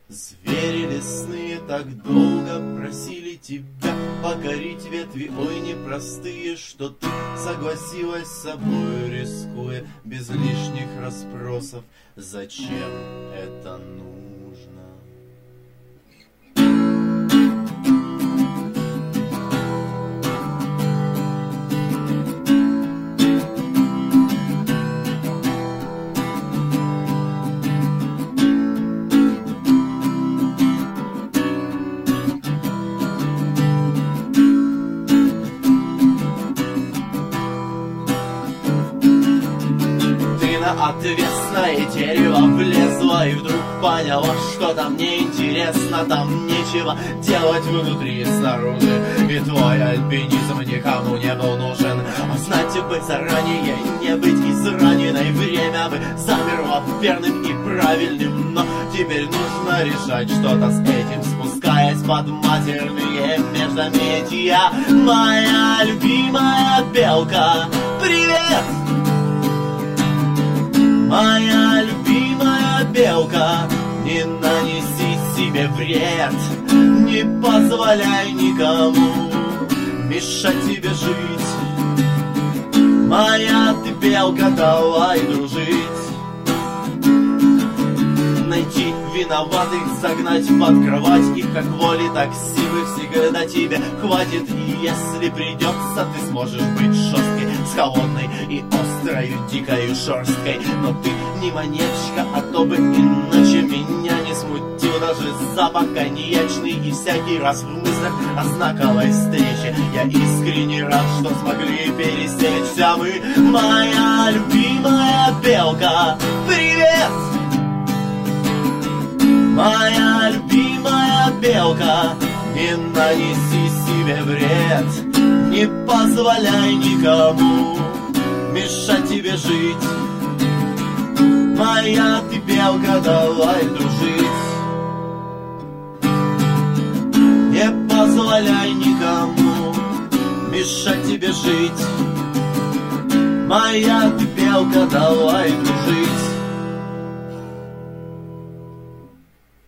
Звери лесные так долго просили тебя покорить ветви, ой, непростые, что ты согласилась с собой, рискуя без лишних расспросов. Зачем это нужно? Отвесное дерево влезла и вдруг поняла, что там неинтересно, там нечего делать внутри и снаружи. И твой альпинизм никому не был нужен. А знать бы заранее, не быть израненной, время бы замерло верным и правильным. Но теперь нужно решать что-то с этим, спускаясь под матерные междометия. Моя любимая белка, привет! Моя любимая белка, не нанеси себе вред, не позволяй никому мешать тебе жить. Моя ты белка, давай дружить. Найти виноватых, загнать под кровать их, как воли, так силы всегда тебе хватит. И если придется, ты сможешь быть жесткой, с холодной и острой, дикою шерсткой. Но ты не маньячка, а то бы иначе меня не смутил даже запах коньячный. И всякий раз в мыслях о знаковой встрече я искренне рад, что смогли пересечься мы. Моя любимая белка, привет! Моя любимая белка, не нанеси себе вред, не позволяй никому мешать тебе жить. Моя ты белка, давай дружить. Не позволяй никому мешать тебе жить. Моя ты белка, давай дружить.